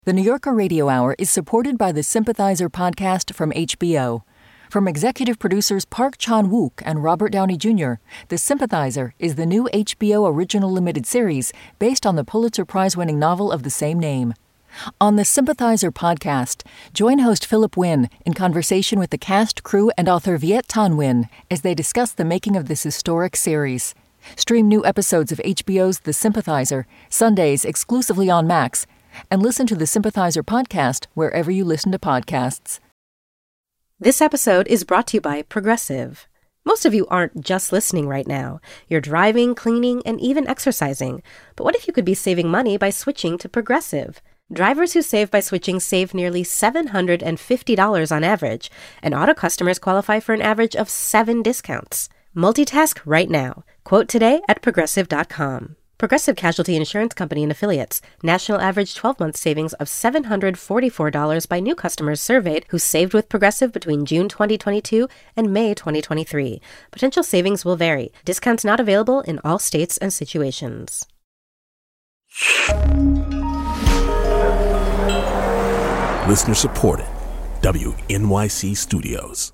The New Yorker Radio Hour is supported by the Sympathizer podcast from HBO. From executive producers Park Chan-wook and Robert Downey Jr., The Sympathizer is the new HBO original limited series based on the Pulitzer Prize-winning novel of the same name. On the Sympathizer podcast, join host Philip Wynn in conversation with the cast, crew, and author Viet Thanh Nguyen as they discuss the making of this historic series. Stream new episodes of HBO's The Sympathizer, Sundays exclusively on Max, and listen to the Sympathizer podcast wherever you listen to podcasts. This episode is brought to you by Progressive. Most of you aren't just listening right now. You're driving, cleaning, and even exercising. But what if you could be saving money by switching to Progressive? Drivers who save by switching save nearly $750 on average, and auto customers qualify for an average of 7 discounts. Multitask right now. Quote today at Progressive.com. Progressive Casualty Insurance Company and Affiliates. National average 12-month savings of $744 by new customers surveyed who saved with Progressive between June 2022 and May 2023. Potential savings will vary. Discounts not available in all states and situations. Listener supported. WNYC Studios.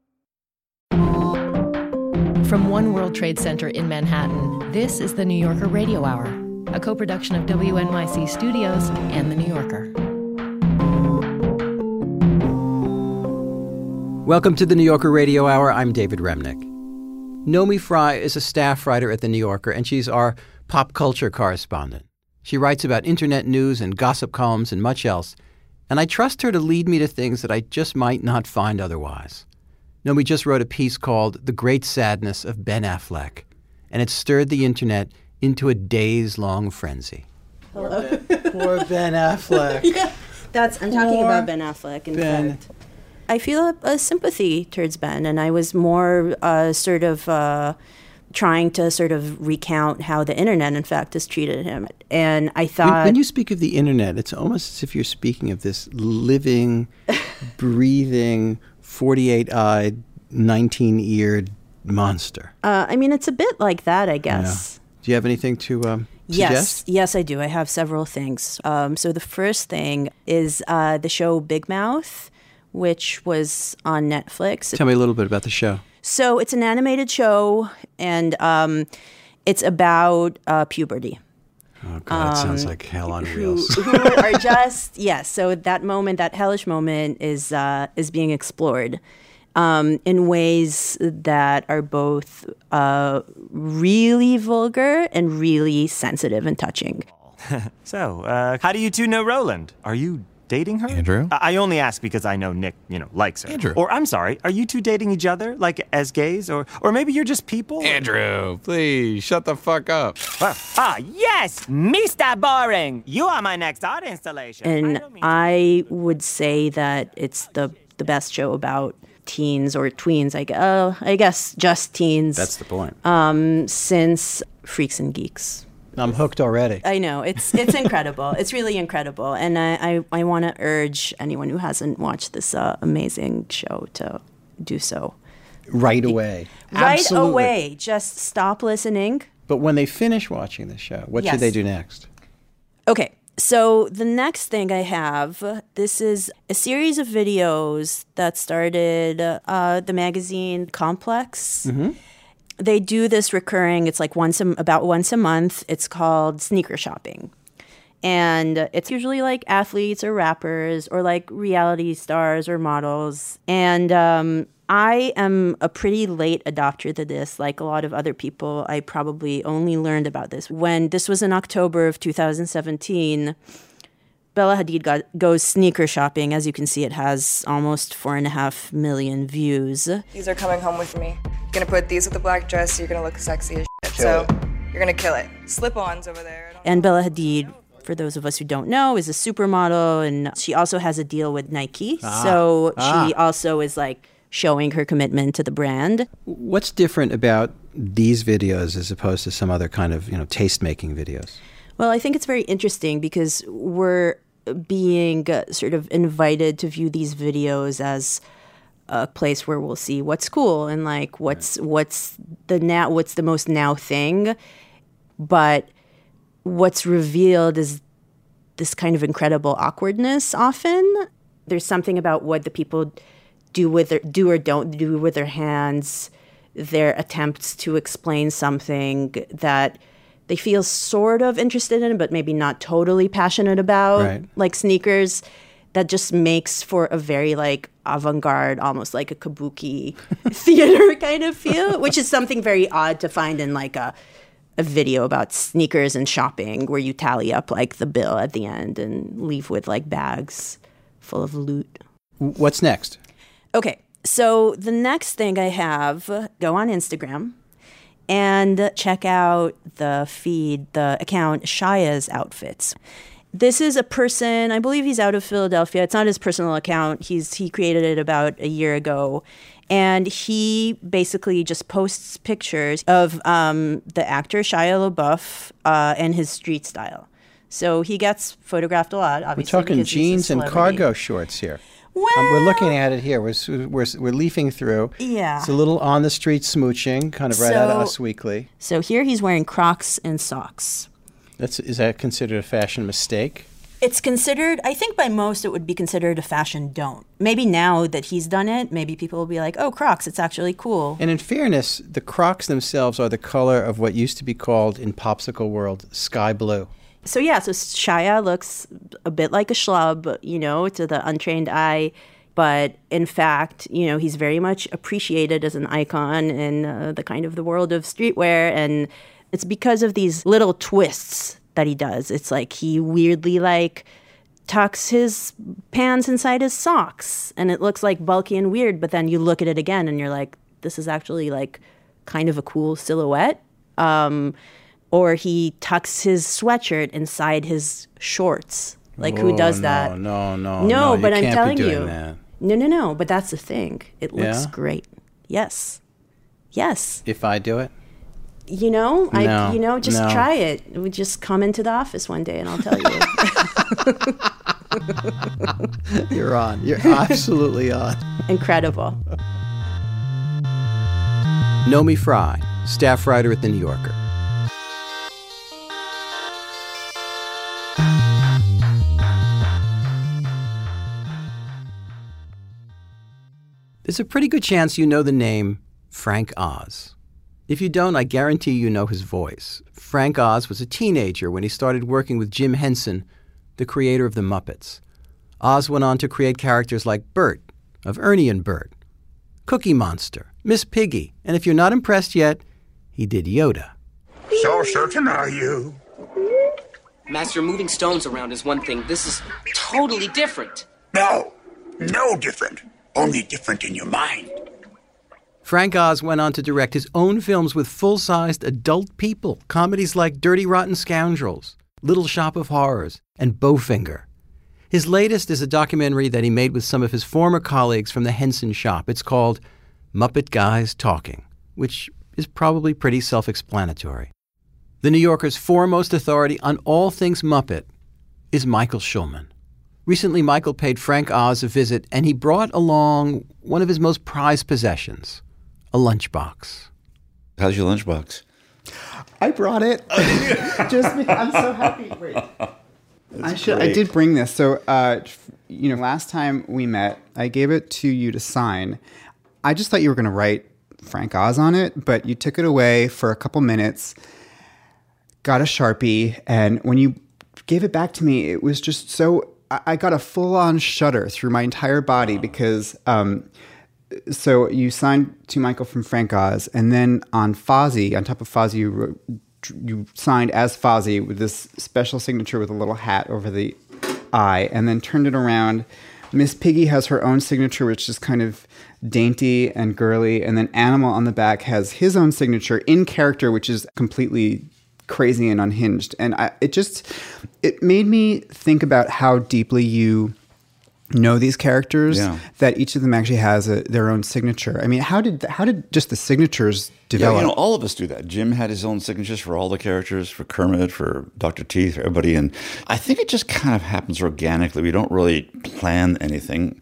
From One World Trade Center in Manhattan, this is the New Yorker Radio Hour, a co-production of WNYC Studios and The New Yorker. Welcome to the New Yorker Radio Hour. I'm David Remnick. Nomi Fry is a staff writer at The New Yorker, and she's our pop culture correspondent. She writes about internet news and gossip columns and much else, and I trust her to lead me to things that I just might not find otherwise. Nomi just wrote a piece called The Great Sadness of Ben Affleck, and it stirred the internet into a days-long frenzy. Hello. Poor Ben Affleck. Yeah, I'm talking about Ben Affleck, in fact. I feel a sympathy towards Ben, and I was more trying to sort of recount how the internet, in fact, has treated him. And I thought... When you speak of the internet, it's almost as if you're speaking of this living, breathing, 48-eyed, 19-eared monster. It's a bit like that, I guess. Yeah. Do you have anything to suggest? Yes, I do. I have several things. So the first thing is the show Big Mouth, which was on Netflix. Tell me a little bit about the show. So it's an animated show, and it's about puberty. Oh, God, that sounds like hell on wheels. Who are just, yes, so that moment, that hellish moment is being explored in ways that are both really vulgar and really sensitive and touching. So, how do you two know Roland? Are you dating her? Andrew? I only ask because I know Nick, likes her. Andrew. Or, I'm sorry, are you two dating each other, like, as gays? Or maybe you're just people? Andrew, please, shut the fuck up. Yes, Mr. Boring. You are my next art installation. And I would say that it's the best show about teens or tweens, I guess just teens. That's the point. Since Freaks and Geeks. I'm hooked already. I know. It's incredible. It's really incredible. And I want to urge anyone who hasn't watched this amazing show to do so. Right away. Right Absolutely. away. Just stop listening. But when they finish watching the show, what should they do next? Okay. So the next thing I have, this is a series of videos that started the magazine Complex. Mm-hmm. They do this recurring, it's like about once a month. It's called Sneaker Shopping. And it's usually like athletes or rappers or like reality stars or models. And I am a pretty late adopter to this. Like a lot of other people, I probably only learned about this when this was in October of 2017. Bella Hadid goes sneaker shopping. As you can see, it has almost 4.5 million views. These are coming home with me. You're gonna put these with the black dress, you're gonna look sexy as shit. So you're gonna kill it. Slip-ons over there. And Bella Hadid, for those of us who don't know, is a supermodel, and she also has a deal with Nike. So she also is like showing her commitment to the brand. What's different about these videos as opposed to some other kind of, taste-making videos? Well, I think it's very interesting because we're being sort of invited to view these videos as a place where we'll see what's cool and like what's the most now thing. But what's revealed is this kind of incredible awkwardness often. There's something about what the people do or don't do with their hands, their attempts to explain something that they feel sort of interested in, but maybe not totally passionate about, Right. like sneakers, that just makes for a very like avant-garde, almost like a kabuki theater kind of feel, which is something very odd to find in like a video about sneakers and shopping where you tally up like the bill at the end and leave with like bags full of loot. What's next? Okay, so the next thing I have, go on Instagram and check out the feed, the account Shaya's Outfits. This is a person, I believe he's out of Philadelphia. It's not his personal account. He created it about a year ago. And he basically just posts pictures of the actor Shia LaBeouf and his street style. So he gets photographed a lot, obviously. We're talking because he's a jeans and celebrity. cargo shorts here. Well, We're looking at it here. We're leafing through. Yeah. It's a little on-the-street smooching, kind of right out of Us Weekly. So here he's wearing Crocs and socks. Is that considered a fashion mistake? It's considered, I think by most it would be considered a fashion don't. Maybe now that he's done it, maybe people will be like, oh, Crocs, it's actually cool. And in fairness, the Crocs themselves are the color of what used to be called, in popsicle world, sky blue. So yeah, so Shia looks a bit like a schlub, you know, to the untrained eye. But in fact, you know, he's very much appreciated as an icon in the kind of the world of streetwear. And it's because of these little twists that he does. It's like he weirdly like tucks his pants inside his socks and it looks like bulky and weird, but then you look at it again and you're like, this is actually like kind of a cool silhouette. Or he tucks his sweatshirt inside his shorts. Like who does that? No, but I'm telling you. you. No, but that's the thing. It looks great. Yes. If I do it? You know, just No. try it. We just come into the office one day and I'll tell you. You're on. You're absolutely on. Incredible. Nomi Fry, staff writer at The New Yorker. There's a pretty good chance you know the name Frank Oz. If you don't, I guarantee you know his voice. Frank Oz was a teenager when he started working with Jim Henson, the creator of the Muppets. Oz went on to create characters like Bert, of Ernie and Bert, Cookie Monster, Miss Piggy, and if you're not impressed yet, he did Yoda. So certain are you? Master, moving stones around is one thing. This is totally different. No different. Only different in your mind. Frank Oz went on to direct his own films with full-sized adult people, comedies like Dirty Rotten Scoundrels, Little Shop of Horrors, and Bowfinger. His latest is a documentary that he made with some of his former colleagues from the Henson shop. It's called Muppet Guys Talking, which is probably pretty self-explanatory. The New Yorker's foremost authority on all things Muppet is Michael Schulman. Recently, Michael paid Frank Oz a visit, and he brought along one of his most prized possessions, a lunchbox. How's your lunchbox? I brought it. I'm so happy. Wait. I did bring this. So, last time we met, I gave it to you to sign. I just thought you were going to write Frank Oz on it, but you took it away for a couple minutes, got a Sharpie, and when you gave it back to me, it was just so... I got a full-on shudder through my entire body because... So you signed to Michael from Frank Oz, and then on Fozzie, on top of Fozzie, you signed as Fozzie with this special signature with a little hat over the eye, and then turned it around. Miss Piggy has her own signature, which is kind of dainty and girly, and then Animal on the back has his own signature in character, which is completely crazy and unhinged. And it made me think about how deeply you know these characters, that each of them actually has their own signature. I mean, how did just the signatures develop? Yeah, all of us do that. Jim had his own signatures for all the characters, for Kermit, for Dr. Teeth, for everybody. And I think it just kind of happens organically. We don't really plan anything.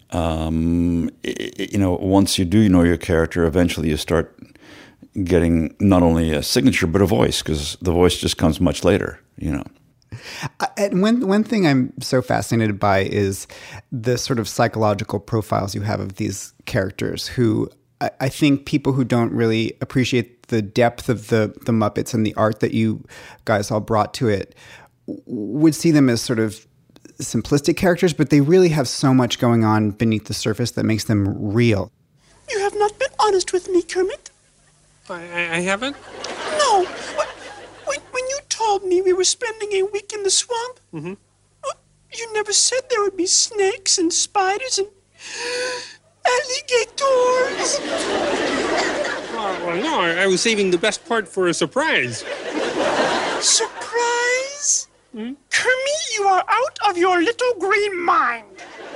Once you do know your character, eventually you start getting not only a signature, but a voice, because the voice just comes much later, And one thing I'm so fascinated by is the sort of psychological profiles you have of these characters who I think people who don't really appreciate the depth of the Muppets and the art that you guys all brought to it would see them as sort of simplistic characters, but they really have so much going on beneath the surface that makes them real. You have not been honest with me, Kermit. I haven't? No. When you told me we were spending a week in the swamp, you never said there would be snakes and spiders and alligators. Well, no, I was saving the best part for a surprise. Surprise? Kermit, you are out of your little green mind.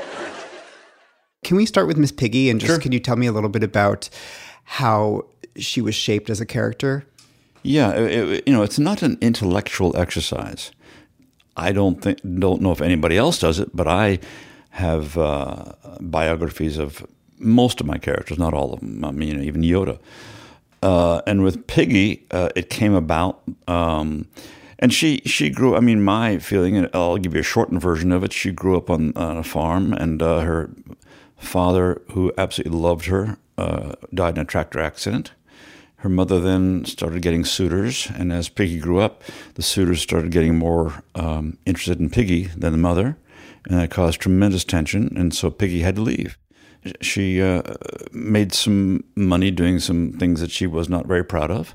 Can we start with Miss Piggy and just Sure. Can you tell me a little bit about how she was shaped as a character? Yeah, it's not an intellectual exercise. I don't know if anybody else does it, but I have biographies of most of my characters, not all of them. I mean, even Yoda. And with Piggy, it came about, and she grew. I mean, my feeling, and I'll give you a shortened version of it. She grew up on a farm, and her father, who absolutely loved her, died in a tractor accident. Her mother then started getting suitors, and as Piggy grew up, the suitors started getting more interested in Piggy than the mother, and that caused tremendous tension, and so Piggy had to leave. She made some money doing some things that she was not very proud of,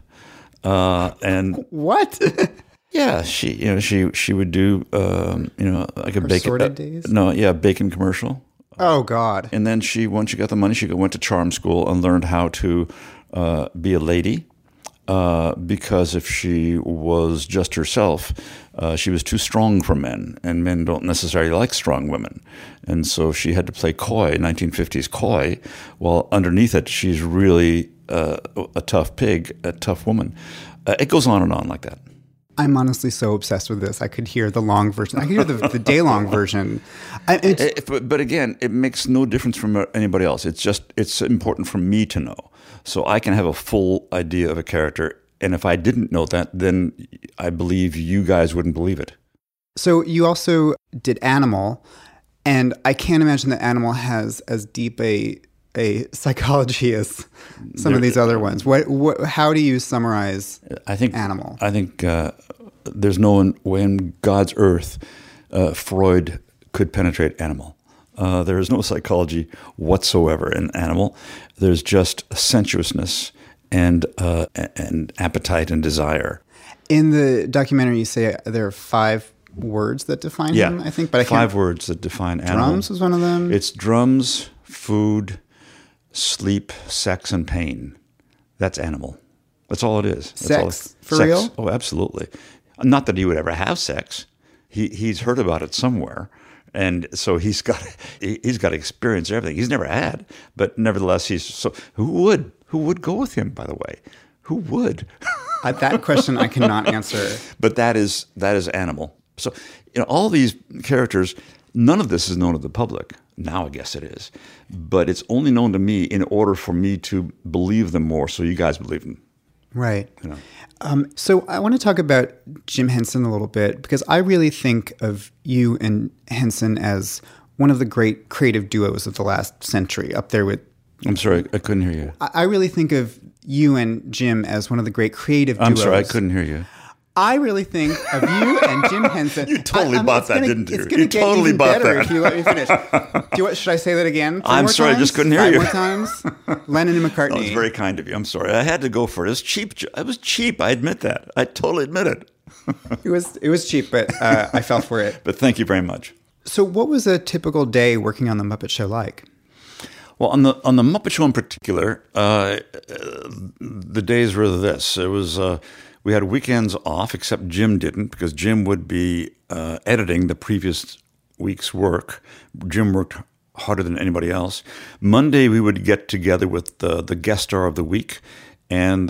and what? Yeah, she would do like a Her bacon Sordid Days? bacon commercial. Oh God! And then once she got the money, she went to charm school and learned how to be a lady. Because if she was just herself, she was too strong for men, and men don't necessarily like strong women. And so she had to play coy, 1950s coy, while underneath it, she's really a tough pig, a tough woman. It goes on and on like that. I'm honestly so obsessed with this. I could hear the long version. I could hear the day-long version. But again, it makes no difference from anybody else. It's important for me to know. So I can have a full idea of a character, and if I didn't know that, then I believe you guys wouldn't believe it. So you also did Animal, and I can't imagine that Animal has as deep a psychology as some of these other ones. How do you summarize Animal? I think there's no way in God's earth Freud could penetrate Animal. There is no psychology whatsoever in Animal. There's just sensuousness and appetite and desire. In the documentary, you say there are 5 words that define him, I think. But I can't. 5 words that define Animal. Drums was one of them? It's drums, food, sleep, sex, and pain. That's Animal. That's all it is. Sex? For real? Oh, absolutely. Not that he would ever have sex. He's heard about it somewhere. And so he's got to experience everything. He's never had, but nevertheless, who would go with him? By the way, who would? That question I cannot answer. But that is Animal. So all these characters, none of this is known to the public. Now I guess it is, but it's only known to me in order for me to believe them more. So you guys believe them, right? So I want to talk about Jim Henson a little bit, because I really think of you and Henson as one of the great creative duos of the last century, up there with... I'm sorry, I couldn't hear you. I really think of you and Jim as one of the great creative duos. I'm sorry, I couldn't hear you. I really think of you and Jim Henson. You totally bought that, didn't you? It's going to get totally even bought better that. if you let me finish. Should I say that again? I'm sorry, I just couldn't hear 5 you. more times? Lennon and McCartney. That was very kind of you. I'm sorry. I had to go for it. It was cheap. It was cheap. I admit that. I totally admit it. It was cheap, but I fell for it. But thank you very much. So what was a typical day working on The Muppet Show like? Well, on the Muppet Show in particular, the days were this. It was... we had weekends off, except Jim didn't, because Jim would be editing the previous week's work. Jim worked harder than anybody else. Monday, we would get together with the guest star of the week, and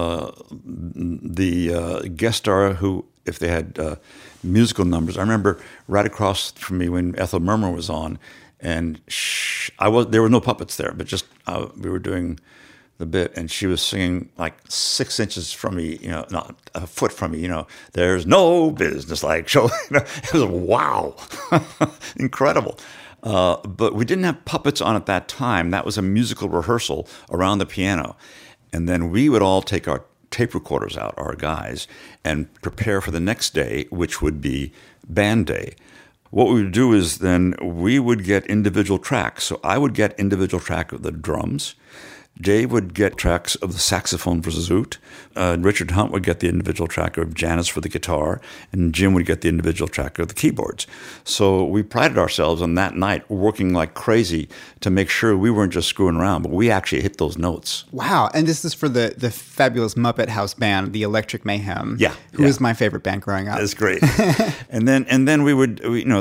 the guest star who, if they had musical numbers, I remember right across from me when Ethel Merman was on, and there were no puppets there, but just we were doing the bit, and she was singing like 6 inches from me, not a foot from me, there's no business like show. It was wow, incredible. But we didn't have puppets on at that time. That was a musical rehearsal around the piano. And then we would all take our tape recorders out, our guys, and prepare for the next day, which would be band day. What we would do is then we would get individual tracks. So I would get individual track of the drums. Dave would get tracks of the saxophone for Zoot. Richard Hunt would get the individual track of Janice for the guitar, and Jim would get the individual track of the keyboards. So we prided ourselves on that night working like crazy to make sure we weren't just screwing around, but we actually hit those notes. Wow. And this is for the fabulous Muppet House band, the Electric Mayhem. Yeah. Who was my favorite band growing up. It's great. and then we would,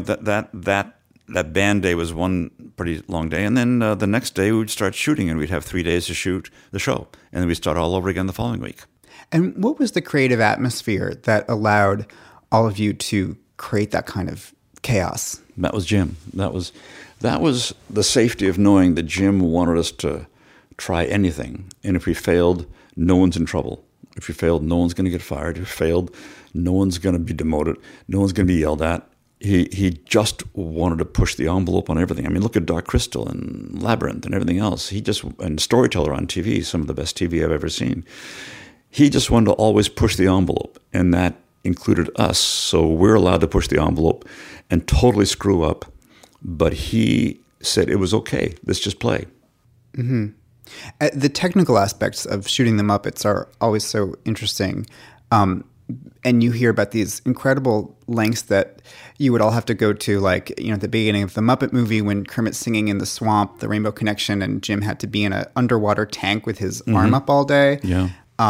that band day was one pretty long day. And then the next day we would start shooting, and we'd have 3 days to shoot the show. And then we'd start all over again the following week. And what was the creative atmosphere that allowed all of you to create that kind of chaos? That was Jim. That was the safety of knowing that Jim wanted us to try anything. And if we failed, no one's in trouble. If we failed, no one's going to get fired. If we failed, no one's going to be demoted. No one's going to be yelled at. He just wanted to push the envelope on everything. I mean, look at Dark Crystal and Labyrinth and everything else. And Storyteller on TV, some of the best TV I've ever seen. He just wanted to always push the envelope, and that included us. So we're allowed to push the envelope and totally screw up. But he said it was okay. Let's just play. Mm-hmm. The technical aspects of shooting the Muppets are always so interesting. And you hear about these incredible lengths that you would all have to go to, like, at the beginning of the Muppet movie when Kermit's singing in the swamp, the Rainbow Connection, and Jim had to be in an underwater tank with his arm up all day. Yeah.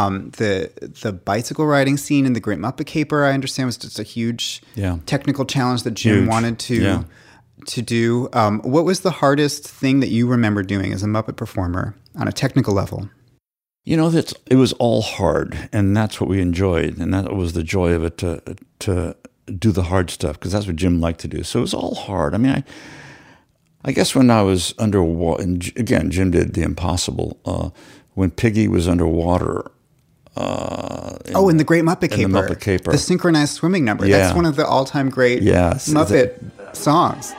The bicycle riding scene in the Great Muppet Caper, I understand, was just a huge technical challenge that Jim wanted to do. What was the hardest thing that you remember doing as a Muppet performer on a technical level? It was all hard, and that's what we enjoyed, and that was the joy of it, to do the hard stuff, because that's what Jim liked to do. So it was all hard. I mean, I guess when I was underwater, and again, Jim did the impossible. When Piggy was underwater. In the Great Muppet Caper. In the Muppet Caper. The synchronized swimming number. Yeah. That's one of the all-time great Muppet songs.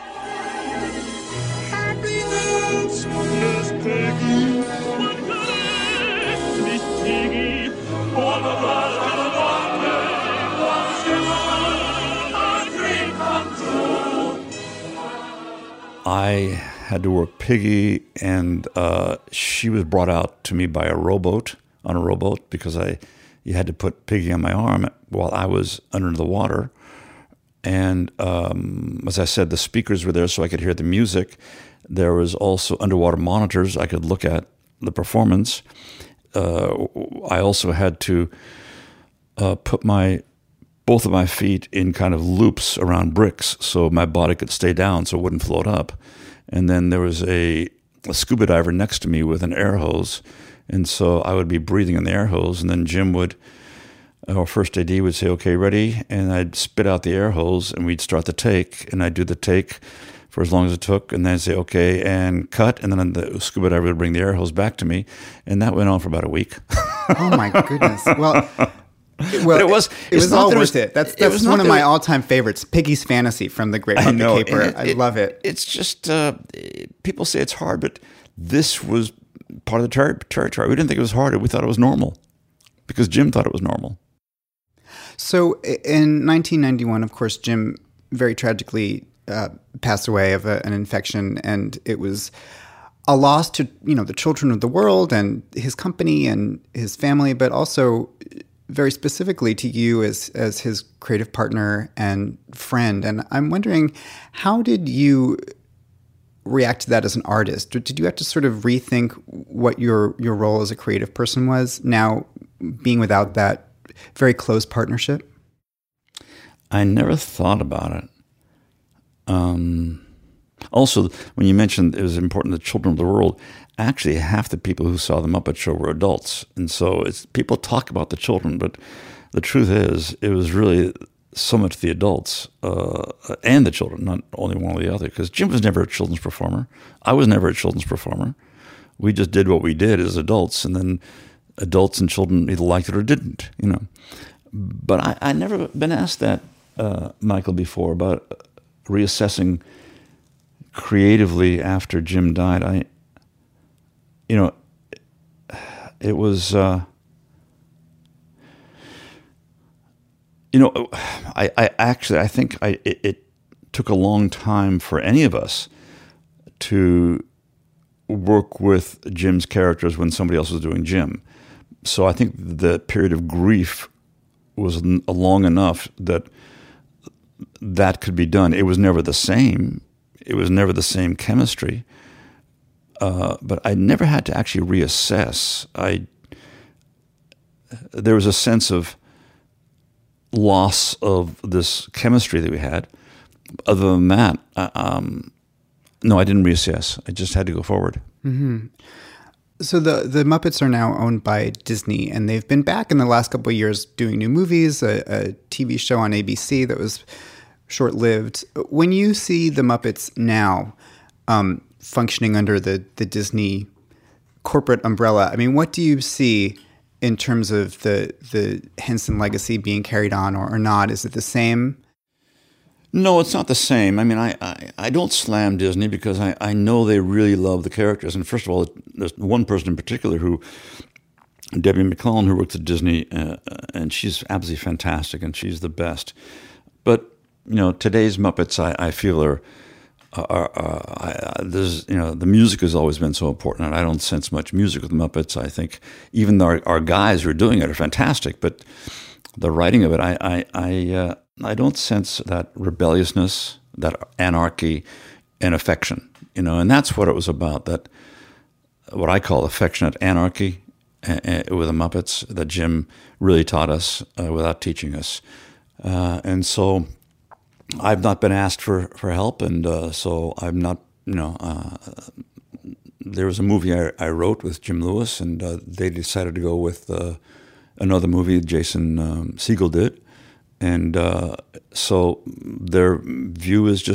I had to work Piggy, and she was brought out to me by a rowboat, because you had to put Piggy on my arm while I was under the water. And as I said, the speakers were there so I could hear the music. There was also underwater monitors. I could look at the performance. I also had to put both of my feet in kind of loops around bricks so my body could stay down so it wouldn't float up. And then there was a scuba diver next to me with an air hose. And so I would be breathing in the air hose, and then Jim our first AD would say, okay, ready? And I'd spit out the air hose, and we'd start the take, and I'd do the take for as long as it took, and then I'd say, okay, and cut, and then the scuba diver would bring the air hose back to me, and that went on for about a week. Oh, my goodness. Well, it was all worth it. That's one of my all-time favorites, Piggy's Fantasy from the Great Muppet Caper. I love it. It's just, people say it's hard, but this was part of the territory. We didn't think it was hard. We thought it was normal because Jim thought it was normal. So in 1991, of course, Jim very tragically passed away of an infection, and it was a loss to the children of the world and his company and his family, but also very specifically to you as his creative partner and friend. And I'm wondering, how did you react to that as an artist? Did you have to sort of rethink what your role as a creative person was now, being without that very close partnership? I never thought about it. Also, when you mentioned it was important the children of the world, actually half the people who saw the Muppet Show were adults. And so people talk about the children, but the truth is it was really so much the adults and the children, not only one or the other, because Jim was never a children's performer. I was never a children's performer. We just did what we did as adults, and then adults and children either liked it or didn't, you know. But I never been asked that, Michael, before about reassessing creatively after Jim died. It was, I think it took a long time for any of us to work with Jim's characters when somebody else was doing Jim. So I think the period of grief was long enough that could be done. It was never the same. It was never the same chemistry. But I never had to actually reassess. There was a sense of loss of this chemistry that we had. Other than that, no, I didn't reassess. I just had to go forward. Mm-hmm. So the Muppets are now owned by Disney, and they've been back in the last couple of years doing new movies, a TV show on ABC that was short-lived. When you see the Muppets now functioning under the Disney corporate umbrella, I mean, what do you see in terms of the Henson legacy being carried on or not? Is it the same? No, it's not the same. I mean, I don't slam Disney because I know they really love the characters. And first of all, there's one person in particular Debbie McClellan, who works at Disney, and she's absolutely fantastic, and she's the best. But, today's Muppets, I feel the music has always been so important, and I don't sense much music with the Muppets. I think even our guys who are doing it are fantastic, but the writing of it, I don't sense that rebelliousness, that anarchy, and affection, and that's what it was about, that what I call affectionate anarchy with the Muppets that Jim really taught us without teaching us. And so I've not been asked for help, and so I'm not, there was a movie I wrote with Jim Lewis, and they decided to go with another movie Jason Segel did. And so their view is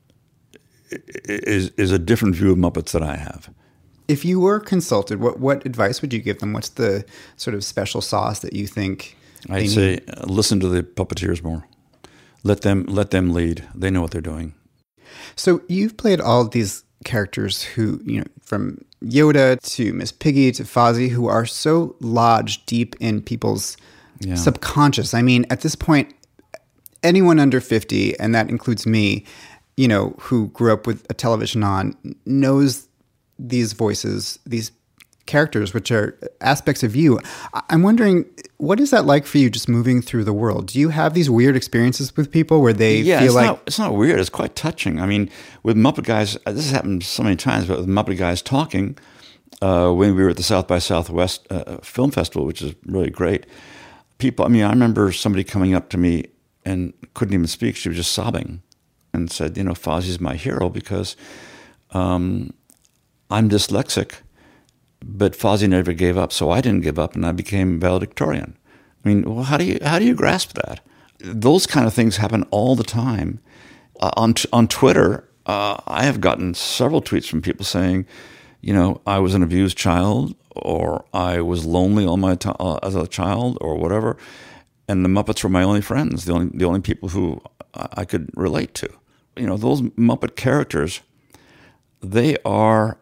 a different view of Muppets that I have. If you were consulted, what advice would you give them? What's the sort of special sauce that you think I'd say listen to the puppeteers more. Let them lead. They know what they're doing. So you've played all of these characters who, from Yoda to Miss Piggy to Fozzie, who are so lodged deep in people's subconscious. I mean, at this point, anyone under 50, and that includes me, who grew up with a television on, knows these voices, these characters, which are aspects of you. I'm wondering, what is that like for you just moving through the world? Do you have these weird experiences with people where they feel like... it's not weird. It's quite touching. I mean, with Muppet Guys, this has happened so many times, but with Muppet Guys talking, when we were at the South by Southwest Film Festival, which is really great, people, I remember somebody coming up to me and couldn't even speak. She was just sobbing and said, Fozzie's my hero because I'm dyslexic, but Fozzie never gave up, so I didn't give up, and I became valedictorian. I mean, well, how do you grasp that? Those kind of things happen all the time. On Twitter, I have gotten several tweets from people saying, I was an abused child, or I was lonely as a child, or whatever, and the Muppets were my only friends, the only people who I could relate to. Those Muppet characters, they are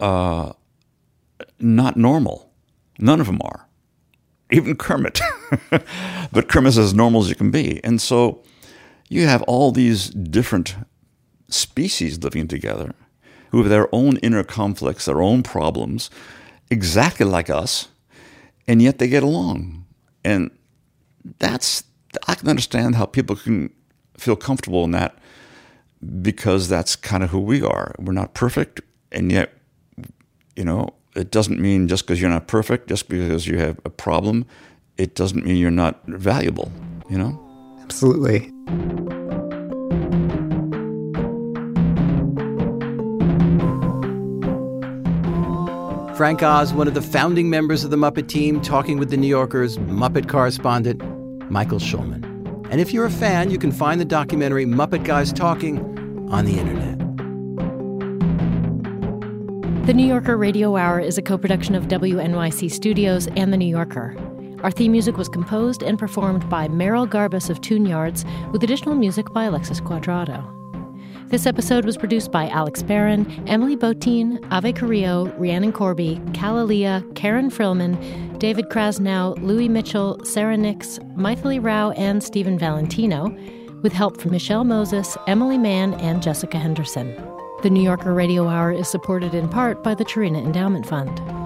not normal. None of them are. Even Kermit. But Kermit's as normal as you can be. And so you have all these different species living together who have their own inner conflicts, their own problems, exactly like us, and yet they get along. And I can understand how people can feel comfortable in that, because that's kind of who we are. We're not perfect, and yet, it doesn't mean just because you're not perfect, just because you have a problem, it doesn't mean you're not valuable, Absolutely. Frank Oz, one of the founding members of the Muppet team, talking with the New Yorker's Muppet correspondent, Michael Schulman. And if you're a fan, you can find the documentary Muppet Guys Talking on the internet. The New Yorker Radio Hour is a co-production of WNYC Studios and The New Yorker. Our theme music was composed and performed by Meryl Garbus of Tune Yards, with additional music by Alexis Cuadrado. This episode was produced by Alex Barron, Emily Botein, Ave Carrillo, Rhiannon Corby, Kalalia, Karen Frillman, David Krasnow, Louis Mitchell, Sarah Nix, Maithili Rao, and Stephen Valentino, with help from Michelle Moses, Emily Mann, and Jessica Henderson. The New Yorker Radio Hour is supported in part by the Chirina Endowment Fund.